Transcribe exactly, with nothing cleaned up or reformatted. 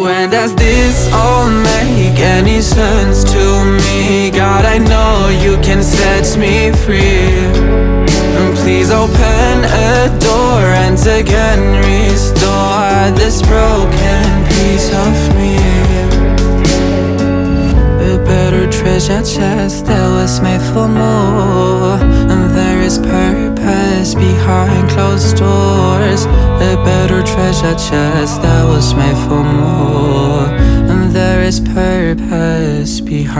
When does this all make any sense to me? God, I know you can set me free. And please open a door and again restore this broken piece of me. A better treasure chest that was made for more, and there is purpose behind closed doors. A better treasure chest that was made for more, and there is purpose behind